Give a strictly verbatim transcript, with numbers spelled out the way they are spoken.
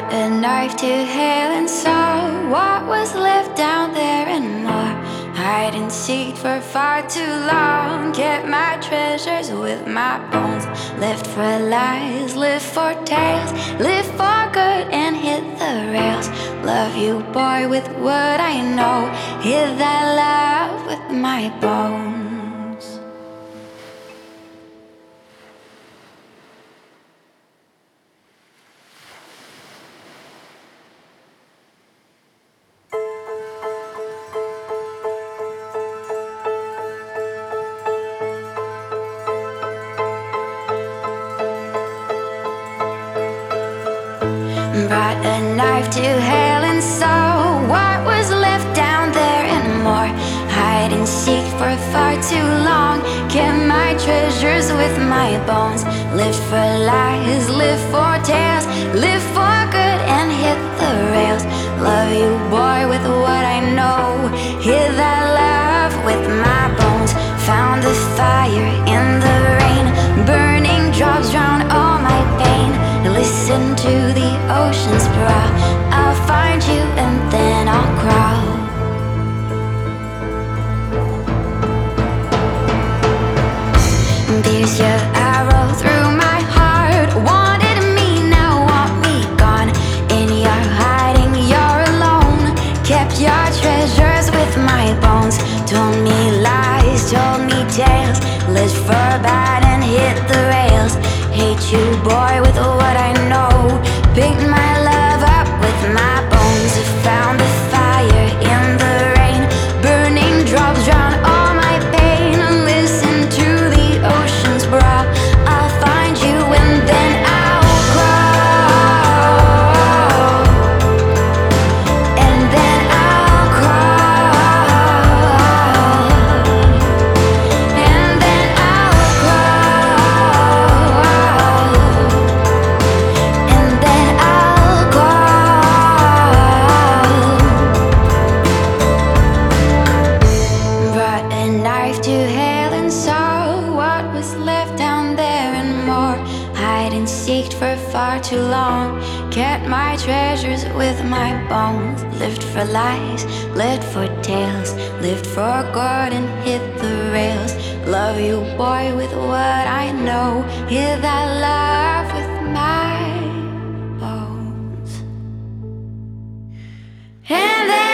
Brought a knife to hell and saw what was left down there and more. Hide and seek for far too long. Kept my treasures with my bones. Lived for lies, lived for tales, lived for good and hit the rails. Love you, boy, with what I know. Hid that love with my bones. Brought a knife to hell and saw what was left down there and more. Hide and seek for far too long. Kept my treasures with my bones. Lived for lies, lived for tales, lived for good and hit the rails. Love you, boy, with what I know. Hid that love with my bones. Found the fire in the rain. Burning drops drown all my pain. Listen to the ocean's brow. I'll find you and then I'll crawl. Pierce your arrow through my heart. Wanted me, now want me gone. In your hiding, you're alone. Kept your treasures with my bones. Told me lies, told me tales. Lived for bad and hit the rails. Hate you, boy, with what I know. Picked my love up with my bones. Found the fire in the rain. Burning drops drown all my pain. Listen to the ocean's brow. I'll find you and then I'll crawl. And then I'll crawl. And then I'll crawl. And then I'll crawl. Brought a knife to hell and saw what was left down there and more. Hide and seeked for far too long. Kept my treasures with my bones. Lived for lies, lived for tales, lived for good and hit the rails. Love you, boy, with what I know. Hid that love with my bones. And then